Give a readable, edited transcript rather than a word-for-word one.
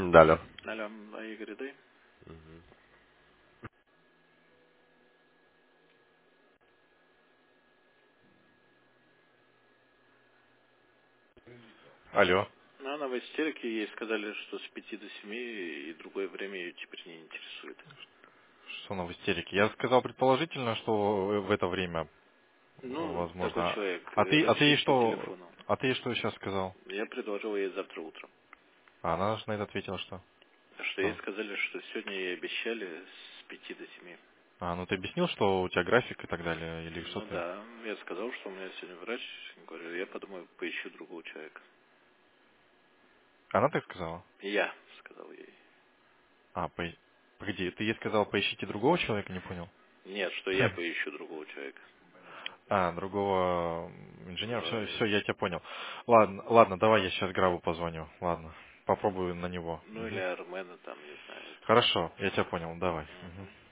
Далее. Алло, Игорь, дай. Алло. Ну, она в истерике, ей сказали, что с 5 до 7 и другое время ее теперь не интересует. Что она в истерике? Я сказал предположительно, что в это время Ну, такой возможно. человек, А ты ей расчистки что? телефона. А ты ей что сейчас сказал? Я предложил ей завтра утром. А она же на это ответила, что? Что ей Что? сказали, что сегодня ей обещали с 5 до 7. А, ну ты объяснил, что у тебя график и так далее, или что Ну ты? да, я сказал, что у меня сегодня врач. Говорю, я подумаю, поищу другого человека. Она так сказала? Я сказал ей. А, погоди, ты ей сказал, поищите другого человека, не понял? Нет, что я поищу другого человека. А, другого инженера, Да, все, я тебя понял. Ладно, давай я сейчас Грабу позвоню. Ладно, попробую на него. ну или Мгм. Армена там, не знаю. Хорошо, я тебя понял, давай. Мгм. Мгм.